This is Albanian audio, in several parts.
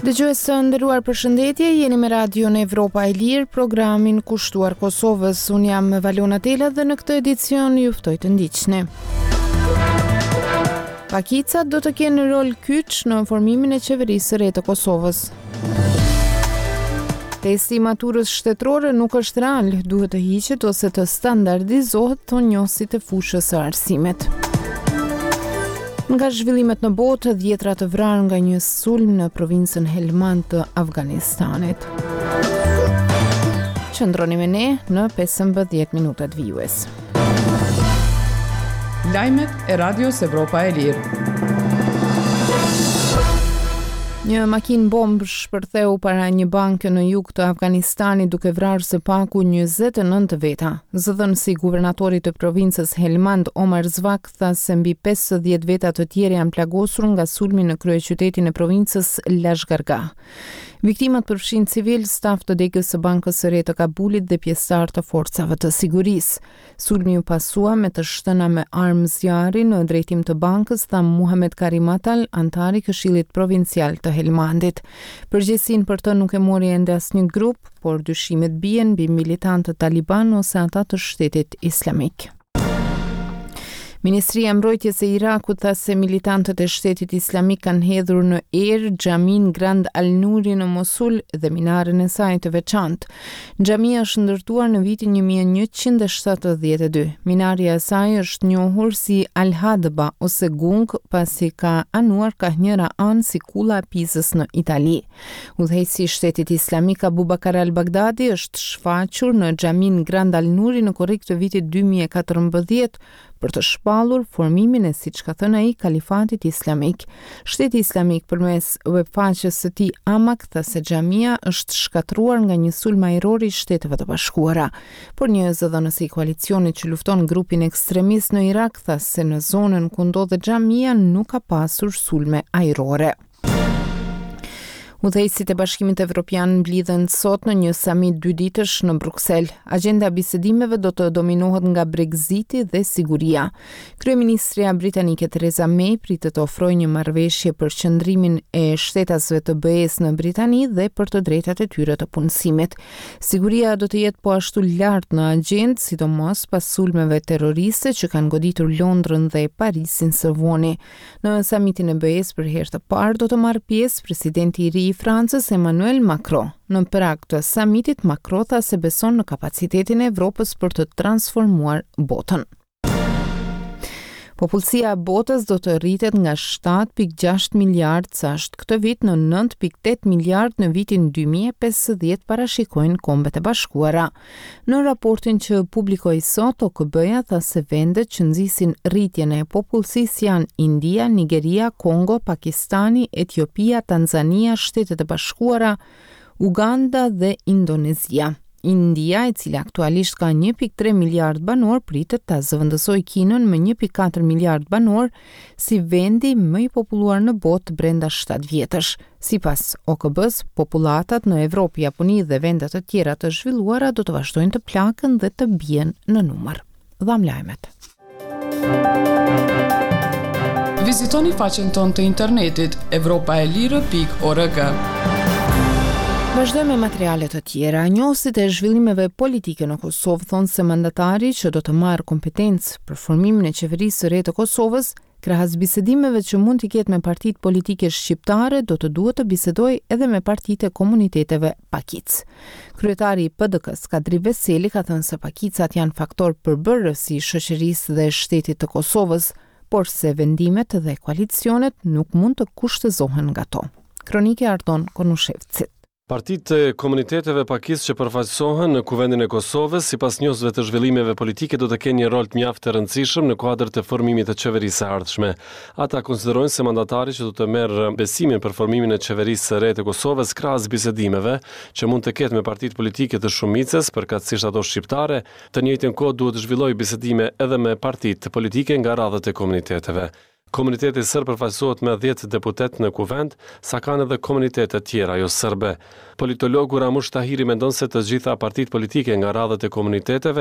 Dëgjues të nderuar, përshëndetje, jeni me Radio në Evropa e Lirë, programin kushtuar Kosovës. Unë jam Valona Tela dhe në këtë edicion ju ftoj të ndiqni. Pakicat do të kenë rol kyç në formimin e qeverisë së re të Kosovës. Testi i maturës shtetërore nuk është real, duhet të hiqet ose të standardizohet, thonë njohësit e fushës së arsimit. Nga zhvillimet në botë, 10 të vrarë nga një sulm në provincën Helmand të Afganistanit. Qëndroni me ne në 15 minutat vijues. Lajmet e Radios Evropa e Lirë. Një makinë bombë shpërtheu para një banke në jug të Afganistanit duke vrarë së paku 29 veta. Zëdhënësi guvernatori të provincës Helmand, Omar Zvak, tha se mbi 50 veta të tjerë janë plagosur nga sulmi në kryeqytetin e provincës Lashgargah. Viktimat përfshin civil, staf të degës së bankës së re të Kabulit dhe pjesëtar të forcave të sigurisë. Sulmi u pasua me të shtëna me armë zjarri në drejtim të bankës, tha Muhamet Karimatal, antari Këshillit Provincial të Helmandit. Përgjegjësinë për të nuk e mori ende asnjë grup, por dyshimet bien mbi militantët taliban ose ata të Shtetit Islamik. Ministria e Mbrojtjes e Irakut tha se militantët e Shtetit Islamik kanë hedhur në erë xhamin Grand Al-Nuri në Mosul dhe minaren e saj të veçantë. Xhamia është ndërtuar në vitin 1172. Minarja e saj është njohur si Al-Hadba ose Gung, pasi ka anuar ka njëra anë si kulla e Pizës në Itali. Udhëheqësi i Shtetit Islamik Abu Bakar al-Baghdadi është shfaqur në xhamin Grand Al-Nuri në korrik të vitit 2014 për të shpallur formimin e, siç ka thënë ai, kalifatit islamik. Shteti Islamik përmes webfaqes së tij Amak tha se xhamia është shkatruar nga një sulm ajror i Shteteve të Bashkuara. Por një zëdhënës i koalicionit që lufton grupin ekstremist në Irak tha se në zonën ku ndodhet xhamia nuk ka pasur sulme ajrore. Udhëheqësit e Bashkimit Evropian mblidhen sot në një samit 2 ditësh në Bruksel. Agenda bisedimeve do të dominohet nga Brexiti dhe siguria. Kryeministria britanike Theresa May pritet të ofrojë një marrëveshje për qëndrimin e shtetasve të BE-s në Britani dhe për të drejtat e tyre të punësimit. Siguria do të jetë po ashtu lart në agjendë, sidomos pas sulmeve terroriste që kanë goditur Londrën dhe Parisin së voni. Në samitin e BE-s për herë të parë do të marrë pjesë presidenti i ri i Francës Emmanuel Macron. Në prag të samitit, Macron tha se beson në kapacitetin e Evropës për të transformuar botën. Popullsia e botës do të rritet nga 7.6 miliard sashtë këtë vit në 9.8 miliard në vitin 2050, parashikojnë Kombet e Bashkuara. Në raportin që publikoi sot, OKB-ja tha se vendet që nxisin rritjen e popullsisë janë India, Nigeria, Kongo, Pakistani, Etiopia, Tanzania, Shtetet e Bashkuara, Uganda dhe Indonezia. India, e cila aktualisht ka 1.3 miliard banor, pritet ta zëvendësojë Kinën me 1.4 miliard banor si vendi më i populluar në botë brenda 7 vjetësh. Sipas OKB-s, populatat në Evropë, Japoni dhe vende të tjera të zhvilluara do të vazhdojnë të plakën dhe të bien në numër. Dham lajmet. Vizitoni faqen tonë të internetit evropaelire.org. Vazhdojmë me materiale të tjera. Njohësit e zhvillimeve politike në Kosovë thonë se mandatari që do të marrë kompetencë për formimin e qeverisë së re të Kosovës, krahas bisedimeve që mund t'i ketë me partitë politike shqiptare, do të duhet të bisedojë edhe me partitë e komuniteteve pakic. Kryetari i PDK-s Kadri Veseli ka thënë se pakicat janë faktor përbërës i shoqërisë dhe shtetit të Kosovës, por se vendimet dhe koalicionet nuk mund të kushtëzohen nga to. Kronike Ardon Konushevcit. Partitë e komuniteteve pakis që përfaqësohen në Kuvendin e Kosovës, sipas njohësve të zhvillimeve politike, do të kenë një rol të mjaft të rëndësishëm në kuadër të formimit të qeverisë së ardhshme. Ata konsiderojnë se mandatari që do të merr besimin për formimin e qeverisë së re të Kosovës krahas bisedimeve që mund të ketë me partitë politike të shumicës, përkatësisht ato shqiptare, të njëjtën kohë duhet të zhvillojë bisedime edhe me partitë politike nga radhët e komuniteteve. Komuniteti sërb përfaqësohet me 10 deputet në kuvend, sa kanë edhe komunitete tjera jo sërbe. Politologu Ramush Tahiri mendon se të gjitha partitë politike nga radhët e komuniteteve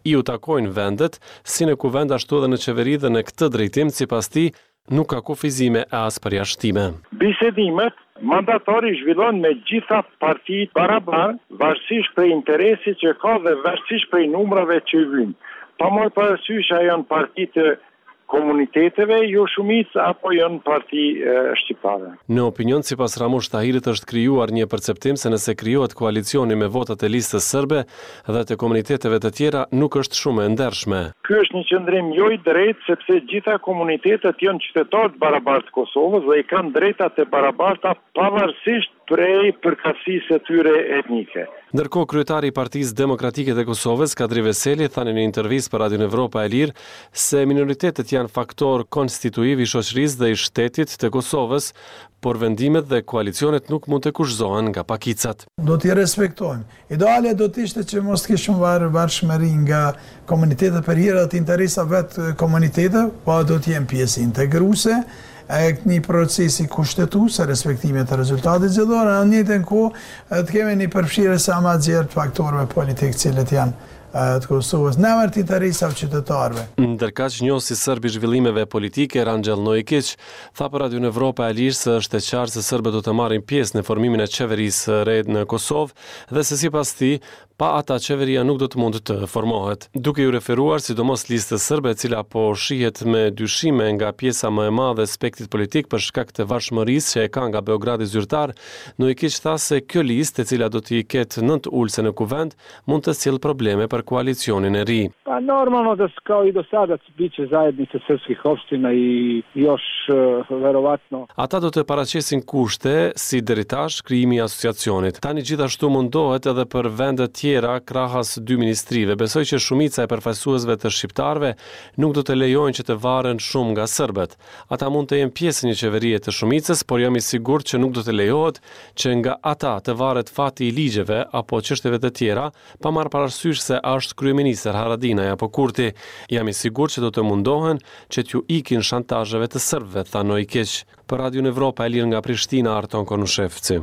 i u takojnë vendet, si në kuvend ashtu edhe në qeveri dhe në këtë drejtim, sipas tij, nuk ka kufizime e as përjashtime. Bisedimet mandatari zhvillon me gjitha partitë barabar, varësisht prej interesit që ka dhe varësisht prej numrave që vynë. Pa marrë parasysh a janë partitë komuniteteve, jo shumicë apo janë parti shqiptare. Në opinion, sipas Ramush Tahirit, është krijuar një perceptim se nëse krijohet koalicioni me votat e listës serbe dhe të komuniteteve të tjera, nuk është shumë e ndershme. Ky është një qëndrim jo i drejtë, sepse gjitha komunitetet janë qytetarë të barabartë të Kosovës dhe i kanë drejtat e barabarta pavarësisht prej përkatësisë së tyre etnike. Ndërkohë, kryetari i Partisë Demokratike të Kosovës, Kadri Veseli, thanë në intervistë për Radion Evropa e Lirë se minoritetet janë faktor konstituiv i shoqërisë dhe i shtetit të Kosovës, por vendimet dhe koalicionet nuk mund të kushtohen nga pakicat. Do t'i respektojmë. Ideale do t'ishte që mos kishim varëshmëri nga komunitetet për hira të interesa vetë komunitetet, po do t'jem pjesë integruese e një procesi kushtetues e respektimit të rezultatit zgjedhor, në njëjtën kohë të kemi një përfshirje sa më të gjerë të faktorëve politikë cilët janë të Kosovës, në emër të interesave qytetarëve. Ndërkaq, njohësi serb i zhvillimeve politike Ranxhell Noikić tha për Radion Evropa e Lirë se është e qartë se serbët do të marrin pjesë në formimin e qeverisë së re në Kosovë dhe se sipas tij, pa ata qeveria nuk do të mund të formohet. Duke ju referuar sidomos listës serbe, e cila po shihet me dyshime nga pjesa më e madhe e spektit politik për shkak të varëshmërisë që e ka nga Beogradi zyrtar, Noikić tha se kjo listë, e cila do t'i ketë 9 ulse në kuvend, mund të sjellë probleme për koalicionin e ri. Pa normalno da kao i do sada biće zajednice srpskih opština i još verovatno. Ata do të paraqesin kushte si deri tash krijimi i asociacionit. Tani gjithashtu mundohet edhe për vendet tjera krahas 2 ministrive. Besoj që shumica e përfaqësuesve të shqiptarëve nuk do të lejojnë që të varen shumë nga serbët. Ata mund të jenë pjesë një qeverie të shumicës, por jam i sigurt që nuk do të lejohet që nga ata të varet fati i ligjeve apo çështjeve të tjera, pa marrë parasysh se është kryeministër Haradinaj apo Kurti. Jam i sigurt që do të mundohen që t'ju ikin shantazheve të serbëve, tha Noikić. Për Radion Evropa e Lirë nga Prishtina, Arton Konushevci.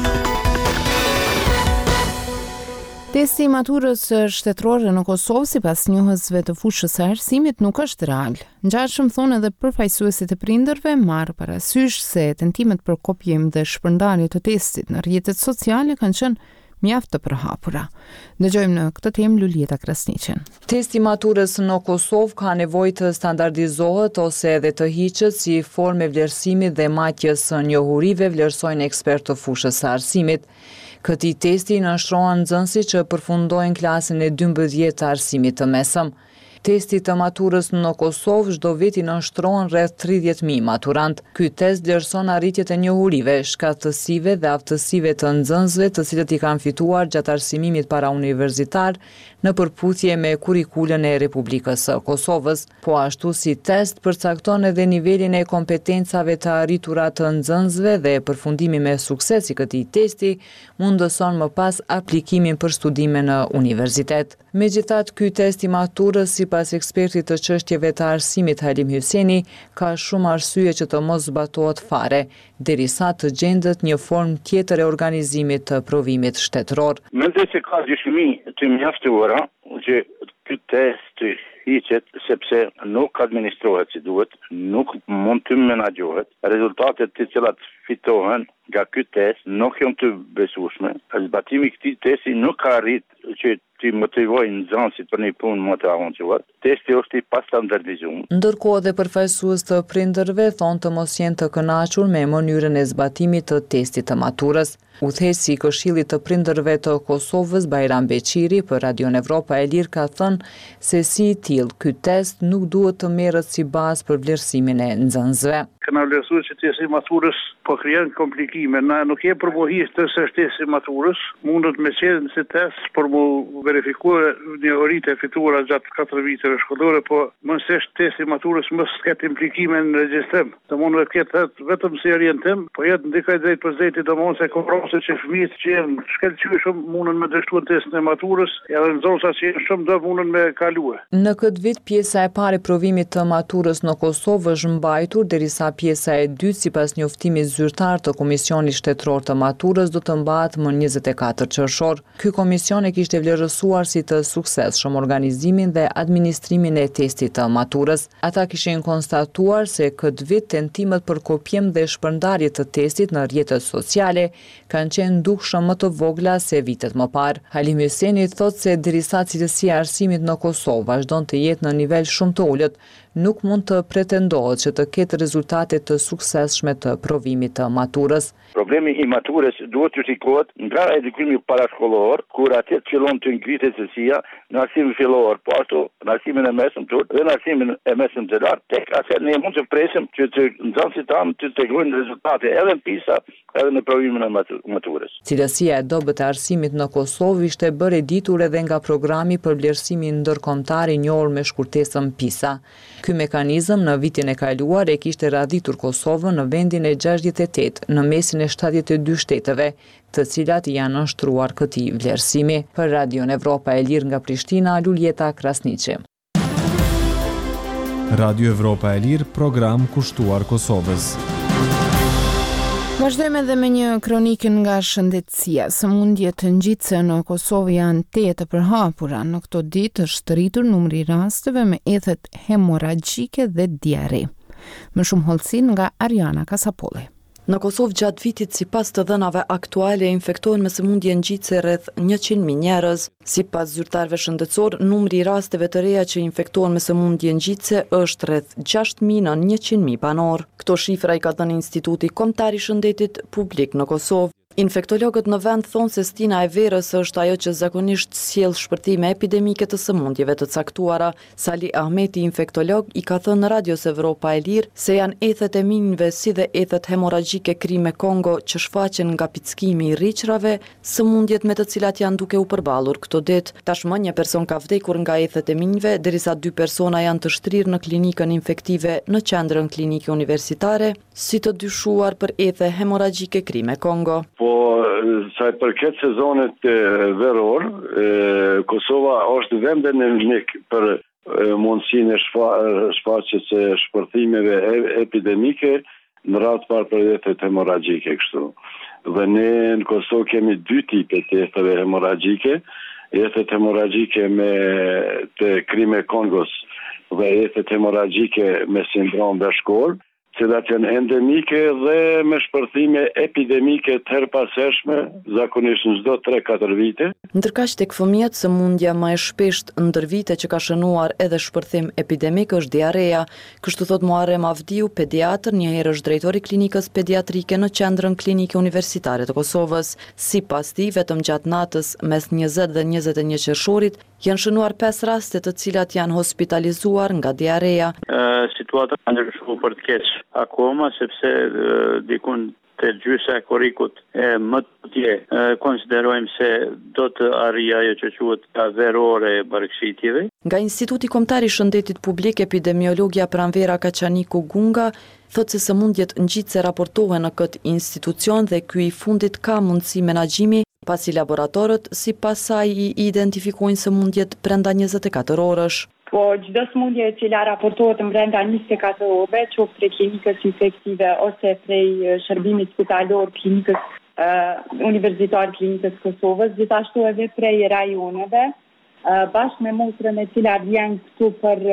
Testi i maturës shtetërore në Kosovë sipas njohësve të fushës së arsimit nuk është real. Ngjashëm thonë edhe përfaqësuesit e prindërve, marrë parasysh se tentimet për kopjem dhe shpërndarje të testit në rrjetet sociale kanë qenë mjaft të përhapura. Dëgjojmë në këtë temë Lulieta Krasniqen. Testi maturës në Kosovë ka nevojë të standardizohet ose edhe të hiqet si formë vlerësimi dhe matjes së njohurive, vlerësojnë ekspertë të fushës së arsimit. Këtij testi nënshtrohen nxënësit që përfundojnë klasën e 12 të arsimit të mesëm. Testi të maturës në Kosovë çdo vit i nënshtrohen rreth 30.000 maturant. Ky test vlerëson arritjet e njohurive, shkatësive dhe aftësive të nxënësve, të cilët i kanë fituar gjatë arsimimit parauniversitar në përputhje me kurikulën e Republikës së Kosovës. Po ashtu si test përcakton edhe nivelin e kompetencave të arritura të nxënësve dhe përfundimi me sukses i këtij testi mundëson më pas aplikimin për studime në universitet. Megjithatë, ky test i maturës sipas ekspertit të çështjeve të arsimit Halim Hyseni ka shumë arsye që të mos zbatohet fare, derisa të gjendet një formë tjetër e organizimit të provimit shtetëror. Mendoj se ka dyshimi të mjaftuara që ky test të hiqet sepse nuk administrohet si duhet, nuk mund të menaxhohet. Rezultatet të cilat fitohen nga ky test nuk janë të besueshme. Zbatimi i këtij testi nuk ka arritë që të motivojnë nxënësit për një punë më të avancuar. Testi është i pastandardizuar. Ndërkohë dhe përfaqësues të prindërve thonë të mos jenë të kënaqur me mënyrën e zbatimit të testit të maturës. Udhëheqësi i Këshillit të Prindërve të Kosovës, Bajram Beqiri, për Radion Evropa e Lirë ka thënë se si i tillë ky test nuk duhet të merret si bazë për vlerësimin e nxënësve. Këna vlerësuar që testi maturës po krijon komplikime. Na nuk e përbohisht të së testi maturës, mundet me qenë si test për mu verifikuar njohuritë e fituara gjatë 4 viteve shkollore, po mos është testi maturës mos ketë implikime në regjistrim. Do mund të ketë vetëm si orientim, po jetë ndikoj drejt për drejt do mund se se që fëmijët që janë shkëlqyeshëm mundën me dështuar testin e maturës, edhe nxënësat që janë shumë do mundën me kalue. Në këtë vit pjesa e parë e provimit të maturës në Kosovë është mbajtur derisa pjesa e dytë sipas njoftimit zyrtar të Komisionit Shtetëror të Maturës do të mbahet më 24 qershor. Ky komision e kishte vlerësuar si të suksesshëm organizimin dhe administrimin e testit të maturës. Ata kishin konstatuar se këtë vit tentimet për kopjem dhe shpërndarje të testit në rrjetet sociale kanë qenë dukshëm më të vogla se vitet më parë. Halim Hyseni thotë se derisa cilësia e arsimit në Kosovë vazhdon të jetë në nivel shumë të ulët, nuk mund të pretendohet që të ketë rezultate të suksesshme të provimit të maturës. Problemi i maturës duhet të shikohet nga edukimi parashkollor, kur atje fillon të ngritet cilësia në arsimin fillor, po ashtu në arsimin e mesëm dhe në arsimin e mesëm të lartë, tek atë ne mund të presim që të nxënësit tanë të tregojnë rezultate edhe në PISA, edhe në provimin e maturës. Cilësia e dobët e arsimit në Kosovë ishte bërë e ditur edhe nga programi për vlerësimin ndërkombëtar i njohur me shkurtesën PISA. Ky mekanizëm në vitin e kaluar e kishte radhitur Kosovën në vendin e 68 në mesin e 72 shteteve, të cilat janë nështruar këtij vlerësimi. Për Radion Evropa e Lirë nga Prishtina, Luljeta Krasniqi. Radio Evropa e Lirë, program kushtuar Kosovës. Vazhdojmë edhe me një kronikën nga shëndetësia. Sëmundjet ngjitse në Kosovë janë 8 të përhapura. Në këto ditë është rritur numri i rasteve me ethet hemoragjike dhe diare. Më shumë hollësi nga Ariana Kasapolli. Në Kosovë gjatë vitit sipas të dhënave aktuale infektohen me sëmundje ngjitse rreth 100.000 njerëz. Sipas zyrtarëve shëndetësor, numri i rasteve të reja që infektohen me sëmundje ngjitse është rreth 6.000 në 100.000 banor. Këto shifra i ka dhënë Instituti Kombëtar i Shëndetit Publik në Kosovë. Infektologët në vend thonë se Stina e Verës është ajo që zakonisht sjell shpërthime epidemike të sëmundjeve të caktuara. Sali Ahmeti, infektolog, i ka thënë në Radios Evropa e Lirë se janë ethet e minjve si dhe ethet hemoragjike krime Kongo që shfaqen nga pickimi i rriqrave, sëmundjet me të cilat janë duke u përballur këto ditë. Tashmë një person ka vdekur nga ethet e minjve, derisa 2 persona janë të shtrirë në klinikën infektive në qendrën klinike universitare, si të dyshuar për ethe hemoragjike krime Kongo. Po, sa i përket sezonit veror, Kosova është vende në mik për mundësinë e shfaqjes së shpërthimeve epidemike në radhë parë për ethet hemoragjike kështu. Dhe ne në Kosovë kemi 2 tipe të etheve hemoragjike, ethet hemoragjike me të krime Kongos dhe ethet hemoragjike me sindrom bashkor, cilat janë endemike dhe me shpërthime epidemike të herpashershme, zakonisht në çdo 3-4 vite. Ndërkaq tek fëmijët, sëmundja më e shpesht ndër vite që ka shënuar edhe shpërthim epidemik është diarea. Kështu thot Muharrem Avdiu, pediatër, një herë është drejtori klinikës pediatrike në qendrën klinike universitare të Kosovës. Sipas tij, vetëm gjatë natës mes 20 dhe 21 qershorit janë shënuar 5 raste të cilat janë hospitalizuar nga diarea. Situata ka ndryshuar për të keq akoma, sepse dikun të gjysa e korrikut më të dje konsiderojmë se do të arrijë ajo që quhet verore e barkësitjeve. Nga Instituti Kombëtar i Shëndetit Publik, epidemiologja Pranvera Kaçaniku Gunga thotë se sëmundjet ngjitse raportohen në këtë institucion dhe ky i fundit ka mundësi menaxhimi, pasi laboratorët sipas saj i identifikojnë sëmundjet brenda 24 orësh. Po çdo sëmundje e cila raportohet brenda 24 orëve, qoftë prej klinikës infektive ose prej shërbimit spitalor klinikës universitare klinikës Kosovës, gjithashtu edhe prej rajoneve, bashkë me motrën e cila vjen këtu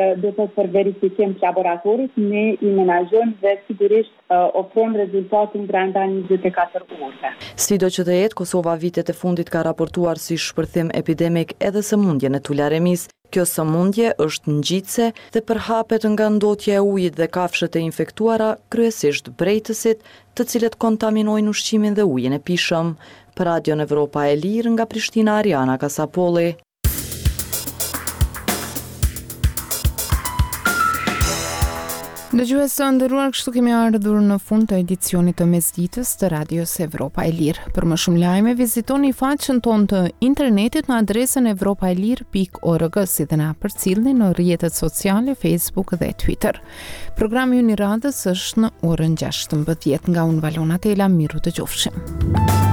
për verifikim të laboratorit, ne i menaxhojmë dhe sigurisht ofrojmë rezultatin brenda 24 orëve. Sido që të jetë, Kosova vitet e fundit ka raportuar si shpërthim epidemik edhe sëmundjen e tularëmis. Kjo sëmundje është ngjitse dhe përhapet nga ndotja e ujit dhe kafshët e infektuara, kryesisht brejtësit, të cilët kontaminojnë ushqimin dhe ujin e pishëm. Për Radion Evropa e Lirë nga Prishtina, Ariana Kasapolli. Dëgjues të nderuar, kështu kemi ardhur në fund të edicionit të mesditës të Radios Evropa e Lirë. Për më shumë lajme, vizitoni faqen tonë të internetit në adresën evropaelir.org, si dhe na përcjellni në rrjetet sociale, Facebook dhe Twitter. Programi i radhës është në orën 16 nga unë Valona Tela, miru të qofshim.